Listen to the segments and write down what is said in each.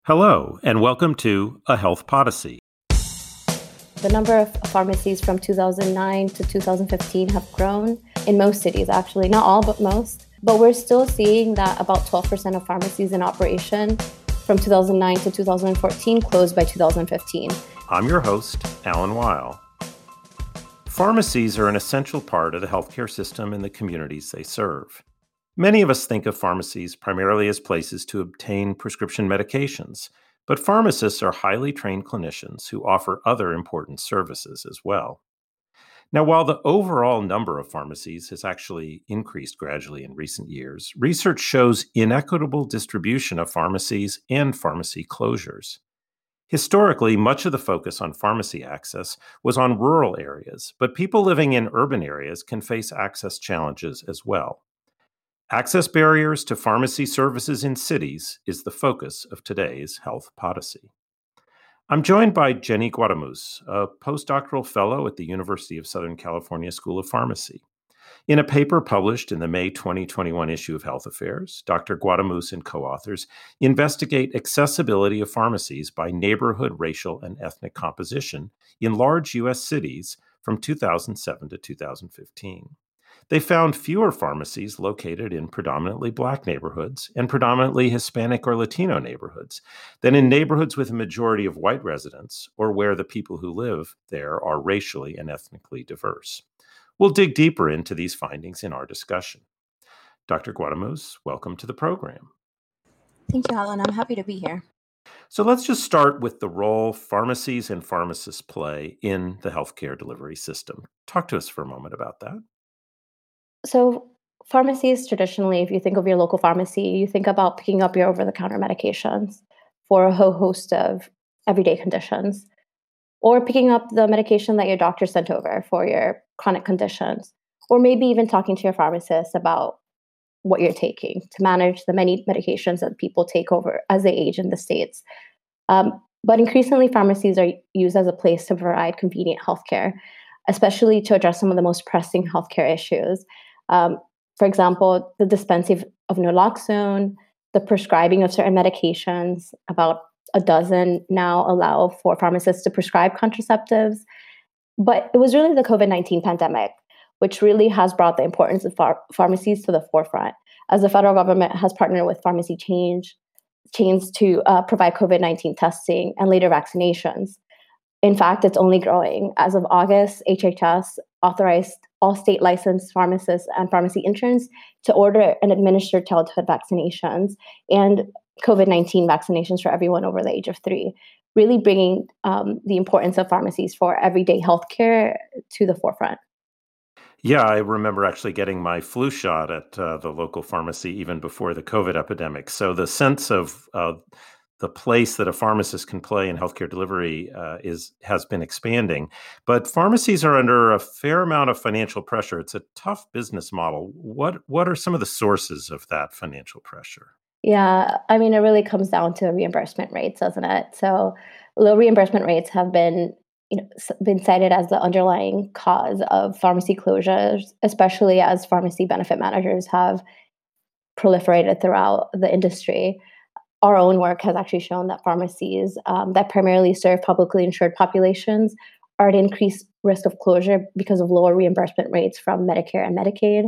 Hello, and welcome to A Health Podyssey. The number of pharmacies from 2009 to 2015 have grown in most cities, actually. Not all, but most. But we're still seeing that about 12% of pharmacies in operation from 2009 to 2014 closed by 2015. I'm your host, Alan Weil. Pharmacies are an essential part of the healthcare system in the communities they serve. Many of us think of pharmacies primarily as places to obtain prescription medications, but pharmacists are highly trained clinicians who offer other important services as well. Now, while the overall number of pharmacies has actually increased gradually in recent years, research shows inequitable distribution of pharmacies and pharmacy closures. Historically, much of the focus on pharmacy access was on rural areas, but people living in urban areas can face access challenges as well. Access barriers to pharmacy services in cities is the focus of today's Health Podyssey. I'm joined by Jenny Guadamus, a postdoctoral fellow at the University of Southern California School of Pharmacy. In a paper published in the May 2021 issue of Health Affairs, Dr. Guadamus and co-authors investigate accessibility of pharmacies by neighborhood, racial, and ethnic composition in large U.S. cities from 2007 to 2015. They found fewer pharmacies located in predominantly Black neighborhoods and predominantly Hispanic or Latino neighborhoods than in neighborhoods with a majority of white residents or where the people who live there are racially and ethnically diverse. We'll dig deeper into these findings in our discussion. Dr. Guadamus, welcome to the program. Thank you, Alan. I'm happy to be here. So let's just start with the role pharmacies and pharmacists play in the healthcare delivery system. Talk to us for a moment about that. So pharmacies traditionally, if you think of your local pharmacy, you think about picking up your over-the-counter medications for a whole host of everyday conditions, or picking up the medication that your doctor sent over for your chronic conditions, or maybe even talking to your pharmacist about what you're taking to manage the many medications that people take over as they age in the States. But increasingly, pharmacies are used as a place to provide convenient healthcare, especially to address some of the most pressing healthcare issues. For example, the dispensing of naloxone, the prescribing of certain medications. About a dozen now allow for pharmacists to prescribe contraceptives. But it was really the COVID-19 pandemic which really has brought the importance of pharmacies to the forefront, as the federal government has partnered with pharmacy chains to provide COVID-19 testing and later vaccinations. In fact, it's only growing. As of August, HHS authorized all state licensed pharmacists and pharmacy interns to order and administer childhood vaccinations and COVID-19 vaccinations for everyone over the age of 3, really bringing the importance of pharmacies for everyday healthcare to the forefront. Yeah, I remember actually getting my flu shot at the local pharmacy even before the COVID epidemic. So the sense of the place that a pharmacist can play in healthcare delivery has been expanding. But pharmacies are under a fair amount of financial pressure. It's a tough business model. What are some of the sources of that financial pressure? Yeah, I mean, it really comes down to reimbursement rates, doesn't it? So low reimbursement rates have been cited as the underlying cause of pharmacy closures, especially as pharmacy benefit managers have proliferated throughout the industry. Our own work has actually shown that pharmacies that primarily serve publicly insured populations are at increased risk of closure because of lower reimbursement rates from Medicare and Medicaid.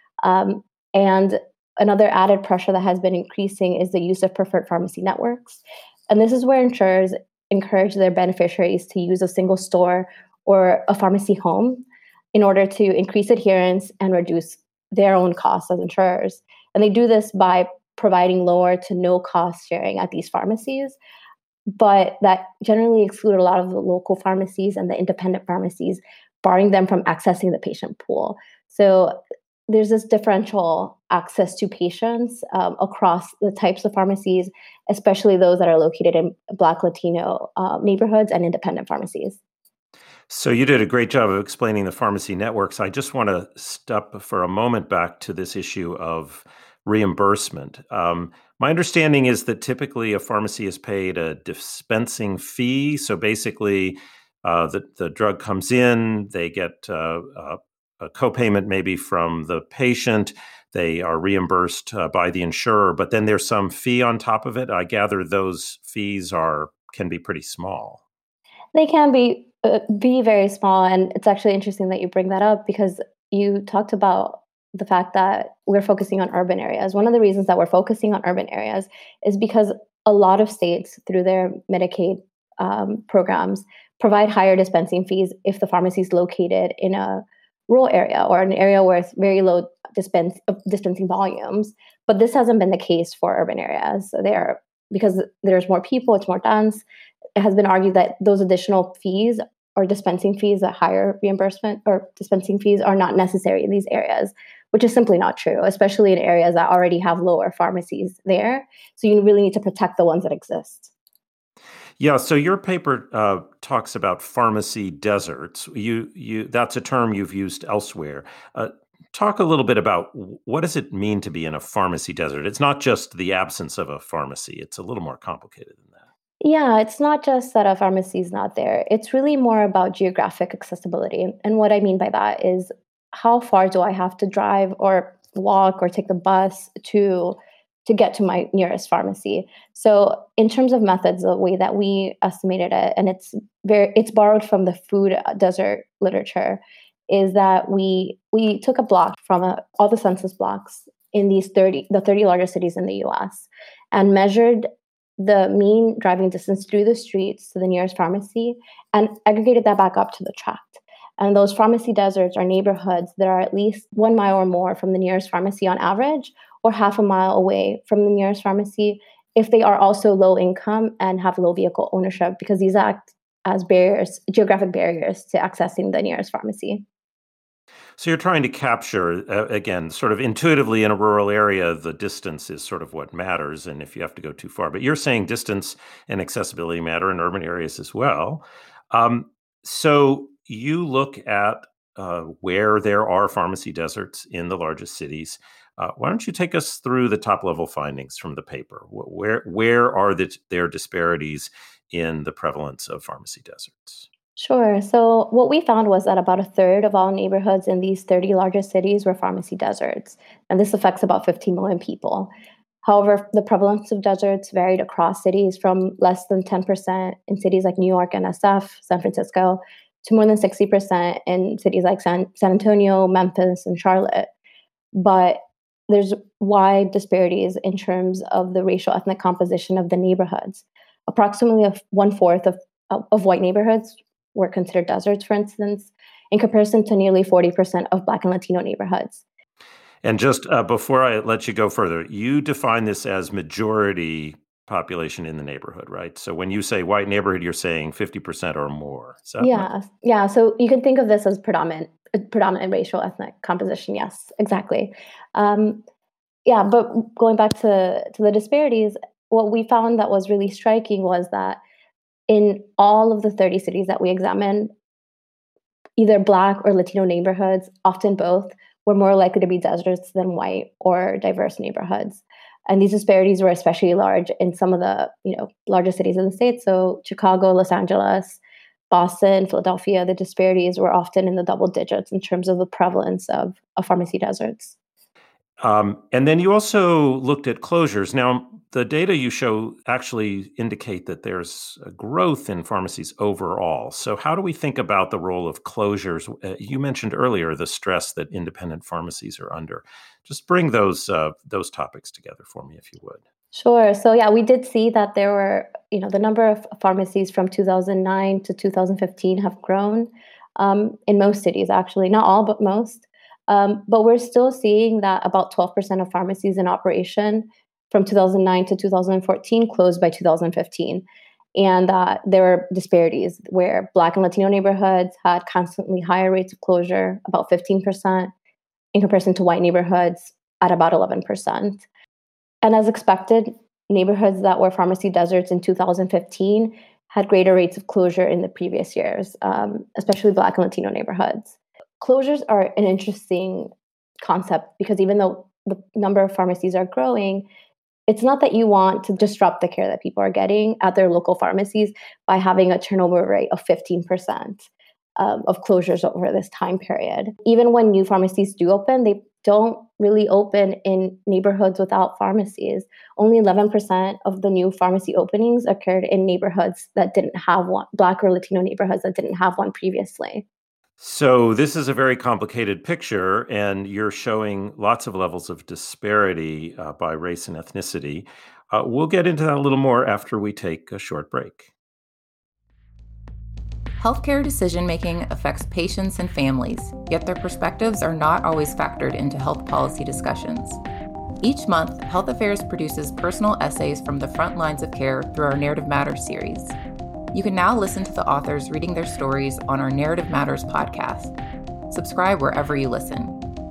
And another added pressure that has been increasing is the use of preferred pharmacy networks. And this is where insurers encourage their beneficiaries to use a single store or a pharmacy home in order to increase adherence and reduce their own costs as insurers. And they do this by providing lower to no cost sharing at these pharmacies, but that generally exclude a lot of the local pharmacies and the independent pharmacies, barring them from accessing the patient pool. So there's this differential access to patients across the types of pharmacies, especially those that are located in Black, Latino neighborhoods and independent pharmacies. So you did a great job of explaining the pharmacy networks. I just want to step for a moment back to this issue of reimbursement. My understanding is that typically a pharmacy is paid a dispensing fee. So basically, the drug comes in, they get a copayment maybe from the patient. They are reimbursed by the insurer, but then there's some fee on top of it. I gather those fees can be pretty small. They can be very small, and it's actually interesting that you bring that up because you talked about the fact that we're focusing on urban areas. One of the reasons that we're focusing on urban areas is because a lot of states, through their Medicaid programs, provide higher dispensing fees if the pharmacy is located in a rural area or an area where it's very low dispensing volumes. But this hasn't been the case for urban areas. Because there's more people, it's more dense. It has been argued that those additional fees or dispensing fees, that higher reimbursement or dispensing fees, are not necessary in these areas, which is simply not true, especially in areas that already have lower pharmacies there. So you really need to protect the ones that exist. Yeah, so your paper talks about pharmacy deserts. That's a term you've used elsewhere. Talk a little bit about what does it mean to be in a pharmacy desert? It's not just the absence of a pharmacy. It's a little more complicated than that. Yeah, it's not just that a pharmacy is not there. It's really more about geographic accessibility. And what I mean by that is how far do I have to drive or walk or take the bus to get to my nearest pharmacy. So in terms of methods, the way that we estimated it, and it's borrowed from the food desert literature, is that we took a block from all the census blocks in the 30 largest cities in the US and measured the mean driving distance through the streets to the nearest pharmacy and aggregated that back up to the tract. And those pharmacy deserts are neighborhoods that are at least 1 mile or more from the nearest pharmacy on average, or half a mile away from the nearest pharmacy if they are also low income and have low vehicle ownership, because these act as geographic barriers to accessing the nearest pharmacy. So you're trying to capture, again, sort of intuitively in a rural area, the distance is sort of what matters, and if you have to go too far. But you're saying distance and accessibility matter in urban areas as well. So you look at where there are pharmacy deserts in the largest cities. Why don't you take us through the top level findings from the paper? Where are there disparities in the prevalence of pharmacy deserts? Sure. So what we found was that about a third of all neighborhoods in these 30 largest cities were pharmacy deserts, and this affects about 15 million people. However, the prevalence of deserts varied across cities from less than 10% in cities like New York and SF, San Francisco, to more than 60% in cities like San Antonio, Memphis, and Charlotte. But there's wide disparities in terms of the racial ethnic composition of the neighborhoods. Approximately one-fourth of white neighborhoods were considered deserts, for instance, in comparison to nearly 40% of Black and Latino neighborhoods. And just before I let you go further, you define this as majority population in the neighborhood, right? So when you say white neighborhood, you're saying 50% or more. Is that right? Yeah. So you can think of this as predominant racial ethnic composition. Yes, exactly. But going back to the disparities, what we found that was really striking was that in all of the 30 cities that we examined, either Black or Latino neighborhoods, often both, were more likely to be deserts than white or diverse neighborhoods. And these disparities were especially large in some of the largest cities in the state. So Chicago, Los Angeles, Boston, Philadelphia, the disparities were often in the double digits in terms of the prevalence of pharmacy deserts. And then you also looked at closures. Now, the data you show actually indicate that there's a growth in pharmacies overall. So how do we think about the role of closures? You mentioned earlier the stress that independent pharmacies are under. Just bring those topics together for me, if you would. Sure. So we did see that there were, the number of pharmacies from 2009 to 2015 have grown in most cities, actually, not all, but most. But we're still seeing that about 12% of pharmacies in operation from 2009 to 2014 closed by 2015. And there were disparities where Black and Latino neighborhoods had constantly higher rates of closure, about 15%, in comparison to white neighborhoods at about 11%. And as expected, neighborhoods that were pharmacy deserts in 2015 had greater rates of closure in the previous years, especially Black and Latino neighborhoods. Closures are an interesting concept because even though the number of pharmacies are growing, it's not that you want to disrupt the care that people are getting at their local pharmacies by having a turnover rate of 15%. of closures over this time period. Even when new pharmacies do open, they don't really open in neighborhoods without pharmacies. Only 11% of the new pharmacy openings occurred in neighborhoods that didn't have one, Black or Latino neighborhoods that didn't have one previously. So this is a very complicated picture, and you're showing lots of levels of disparity by race and ethnicity. We'll get into that a little more after we take a short break. Healthcare decision-making affects patients and families, yet their perspectives are not always factored into health policy discussions. Each month, Health Affairs produces personal essays from the front lines of care through our Narrative Matters series. You can now listen to the authors reading their stories on our Narrative Matters podcast. Subscribe wherever you listen.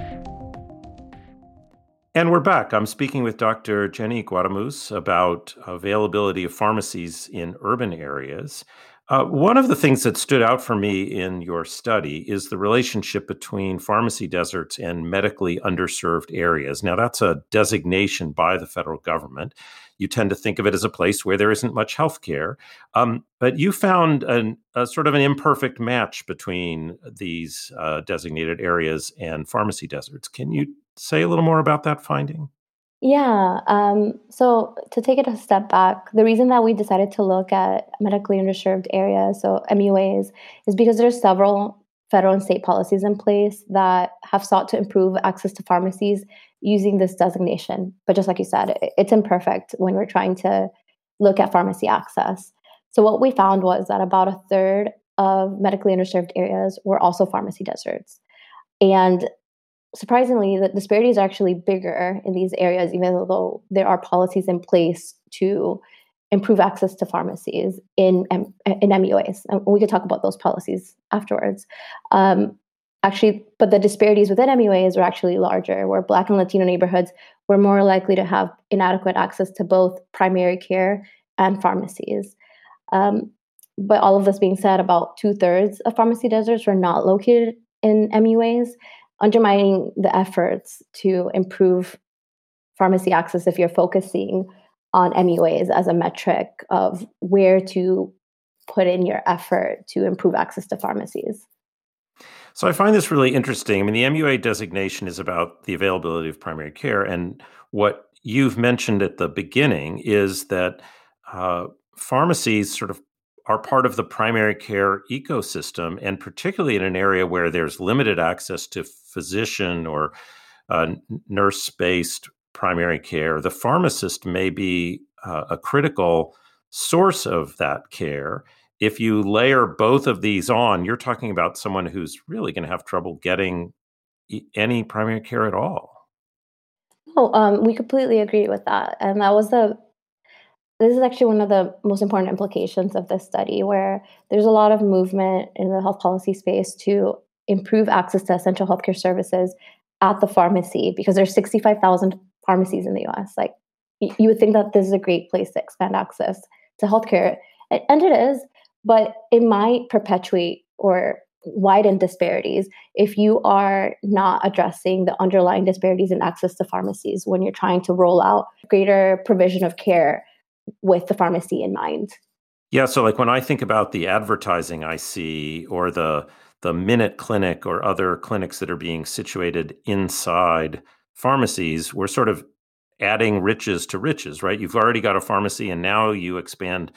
And we're back. I'm speaking with Dr. Jenny Guadamus about availability of pharmacies in urban areas. One of the things that stood out for me in your study is the relationship between pharmacy deserts and medically underserved areas. Now, that's a designation by the federal government. You tend to think of it as a place where there isn't much health care. But you found a sort of an imperfect match between these designated areas and pharmacy deserts. Can you say a little more about that finding? Yeah. So to take it a step back, the reason that we decided to look at medically underserved areas, so MUAs, is because there's several federal and state policies in place that have sought to improve access to pharmacies using this designation. But just like you said, it's imperfect when we're trying to look at pharmacy access. So what we found was that about a third of medically underserved areas were also pharmacy deserts. And surprisingly, the disparities are actually bigger in these areas, even though there are policies in place to improve access to pharmacies in MUAs. And we could talk about those policies afterwards. But the disparities within MUAs are actually larger, where Black and Latino neighborhoods were more likely to have inadequate access to both primary care and pharmacies. But all of this being said, about 2/3 of pharmacy deserts were not located in MUAs, undermining the efforts to improve pharmacy access if you're focusing on MUAs as a metric of where to put in your effort to improve access to pharmacies. So I find this really interesting. I mean, the MUA designation is about the availability of primary care. And what you've mentioned at the beginning is that pharmacies sort of are part of the primary care ecosystem, and particularly in an area where there's limited access to physician or nurse-based primary care, the pharmacist may be a critical source of that care. If you layer both of these on, you're talking about someone who's really going to have trouble getting any primary care at all. We completely agree with that. And this is actually one of the most important implications of this study, where there's a lot of movement in the health policy space to improve access to essential healthcare services at the pharmacy, because there's 65,000 pharmacies in the US. Like, you would think that this is a great place to expand access to healthcare. And it is, but it might perpetuate or widen disparities if you are not addressing the underlying disparities in access to pharmacies when you're trying to roll out greater provision of care with the pharmacy in mind. Yeah, so like when I think about the advertising I see, or the Minute Clinic or other clinics that are being situated inside pharmacies, we're sort of adding riches to riches, right? You've already got a pharmacy, and now you expand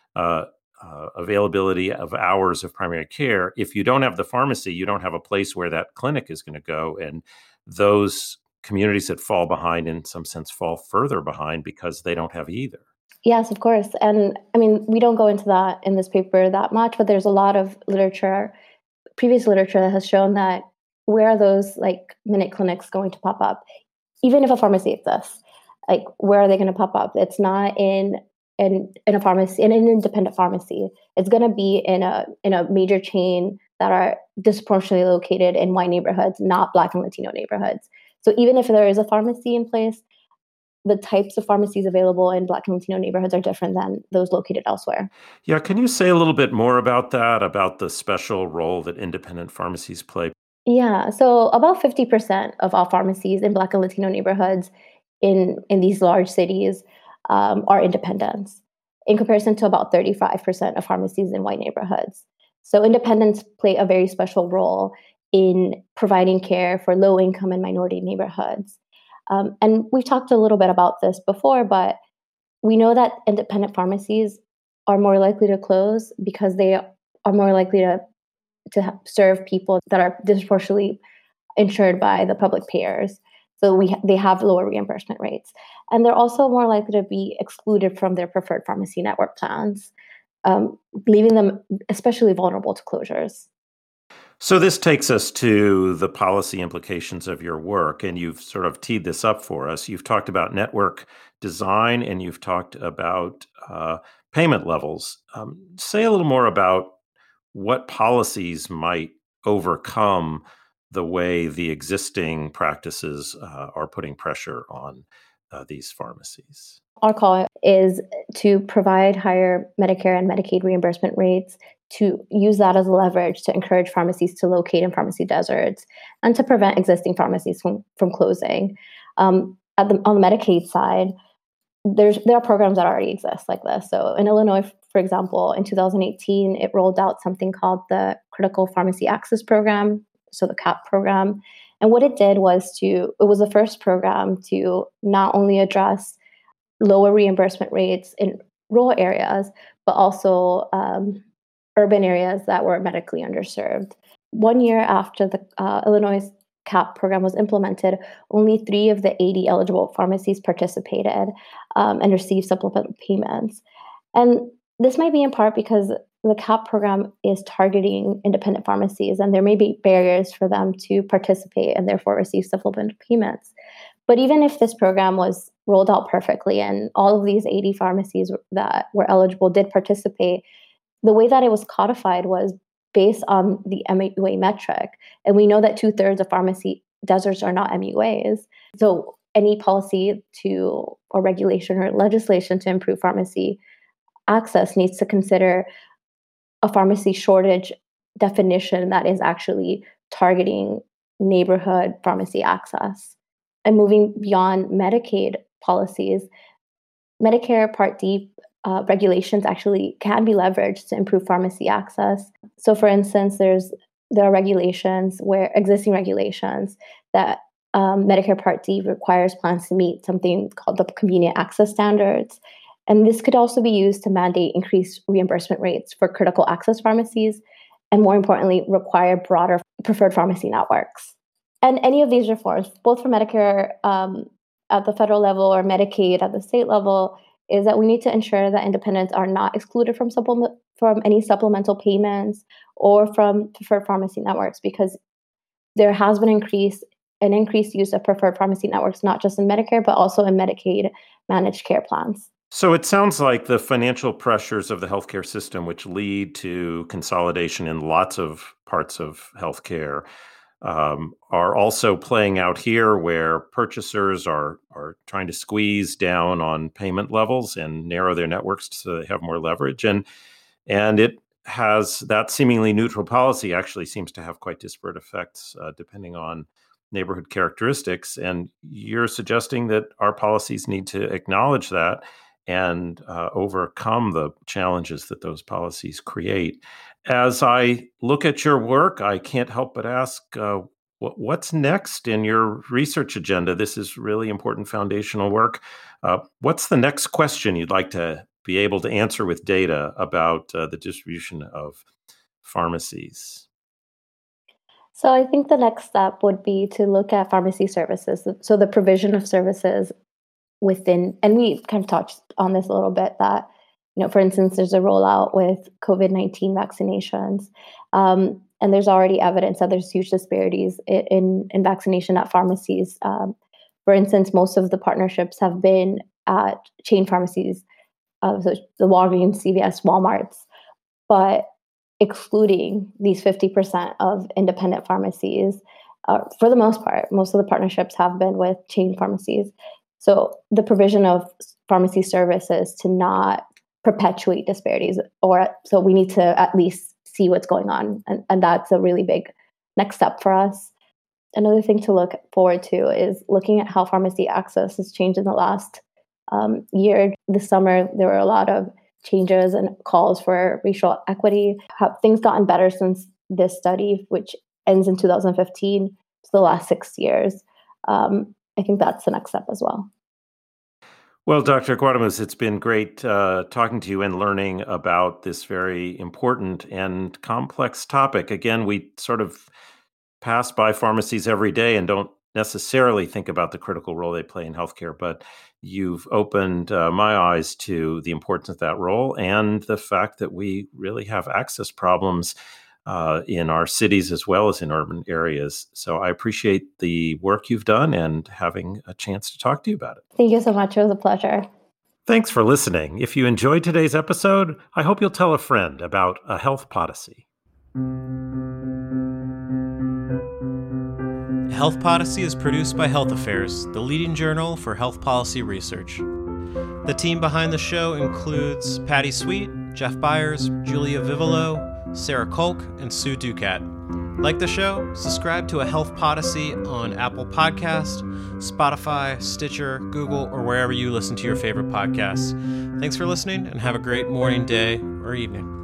availability of hours of primary care. If you don't have the pharmacy, you don't have a place where that clinic is going to go. And those communities that fall behind, in some sense, fall further behind because they don't have either. Yes, of course. And I mean, we don't go into that in this paper that much, but there's a lot of previous literature that has shown that where are those like minute clinics going to pop up? Even if a pharmacy exists, like where are they going to pop up? It's not in a pharmacy, in an independent pharmacy. It's going to be in a major chain that are disproportionately located in white neighborhoods, not Black and Latino neighborhoods. So even if there is a pharmacy in place, the types of pharmacies available in Black and Latino neighborhoods are different than those located elsewhere. Yeah, can you say a little bit more about that, about the special role that independent pharmacies play? Yeah, so about 50% of all pharmacies in Black and Latino neighborhoods in these large cities are independents, in comparison to about 35% of pharmacies in white neighborhoods. So independents play a very special role in providing care for low income and minority neighborhoods. And we've talked a little bit about this before, but we know that independent pharmacies are more likely to close because they are more likely to serve people that are disproportionately insured by the public payers. So they have lower reimbursement rates. And they're also more likely to be excluded from their preferred pharmacy network plans, leaving them especially vulnerable to closures. So this takes us to the policy implications of your work, and you've sort of teed this up for us. You've talked about network design, and you've talked about payment levels. Say a little more about what policies might overcome the way the existing practices are putting pressure on these pharmacies. Our call is to provide higher Medicare and Medicaid reimbursement rates, to use that as leverage to encourage pharmacies to locate in pharmacy deserts and to prevent existing pharmacies from closing. On the Medicaid side, there are programs that already exist like this. So in Illinois, for example, in 2018, it rolled out something called the Critical Pharmacy Access Program, so the CAP program. And what it did was it was the first program to not only address lower reimbursement rates in rural areas, but also urban areas that were medically underserved. 1 year after the Illinois CAP program was implemented, only 3 of the 80 eligible pharmacies participated and received supplemental payments. And this might be in part because the CAP program is targeting independent pharmacies, and there may be barriers for them to participate and therefore receive supplemental payments. But even if this program was rolled out perfectly and all of these 80 pharmacies that were eligible did participate, the way that it was codified was based on the MUA metric. And we know that 2/3 of pharmacy deserts are not MUAs. So any policy or regulation or legislation to improve pharmacy access needs to consider a pharmacy shortage definition that is actually targeting neighborhood pharmacy access. And moving beyond Medicaid policies, Medicare Part D regulations actually can be leveraged to improve pharmacy access. So, for instance, there are existing regulations that Medicare Part D requires plans to meet something called the convenient access standards. And this could also be used to mandate increased reimbursement rates for critical access pharmacies, and more importantly, require broader preferred pharmacy networks. And any of these reforms, both for Medicare at the federal level or Medicaid at the state level, is that we need to ensure that independents are not excluded from any supplemental payments or from preferred pharmacy networks, because there has been an increased use of preferred pharmacy networks, not just in Medicare, but also in Medicaid managed care plans. So it sounds like the financial pressures of the healthcare system, which lead to consolidation in lots of parts of healthcare, are also playing out here, where purchasers are trying to squeeze down on payment levels and narrow their networks so they have more leverage. And it has that seemingly neutral policy actually seems to have quite disparate effects depending on neighborhood characteristics. And you're suggesting that our policies need to acknowledge that and overcome the challenges that those policies create. As I look at your work, I can't help but ask, what's next in your research agenda? This is really important foundational work. What's the next question you'd like to be able to answer with data about the distribution of pharmacies? So I think the next step would be to look at pharmacy services, so the provision of services within, and we kind of touched on this a little bit, that, for instance, there's a rollout with COVID-19 vaccinations, and there's already evidence that there's huge disparities in vaccination at pharmacies. For instance, most of the partnerships have been at chain pharmacies, so the Walgreens, CVS, Walmarts, but excluding these 50% of independent pharmacies, for the most part, most of the partnerships have been with chain pharmacies. So the provision of pharmacy services to not perpetuate disparities, so we need to at least see what's going on. And that's a really big next step for us. Another thing to look forward to is looking at how pharmacy access has changed in the last year. This summer, there were a lot of changes and calls for racial equity. Have things gotten better since this study, which ends in 2015, to the last 6 years? I think that's the next step as well. Well, Dr. Guadamus, it's been great talking to you and learning about this very important and complex topic. Again, we sort of pass by pharmacies every day and don't necessarily think about the critical role they play in healthcare, but you've opened my eyes to the importance of that role and the fact that we really have access problems in our cities as well as in urban areas. So I appreciate the work you've done and having a chance to talk to you about it. Thank you so much. It was a pleasure. Thanks for listening. If you enjoyed today's episode, I hope you'll tell a friend about a Health Podyssey. Health Podyssey is produced by Health Affairs, the leading journal for health policy research. The team behind the show includes Patty Sweet, Jeff Byers, Julia Vivolo, Sarah Kolk, and Sue Ducat. Like the show? Subscribe to A Health Podyssey on Apple Podcasts, Spotify, Stitcher, Google, or wherever you listen to your favorite podcasts. Thanks for listening, and have a great morning, day, or evening.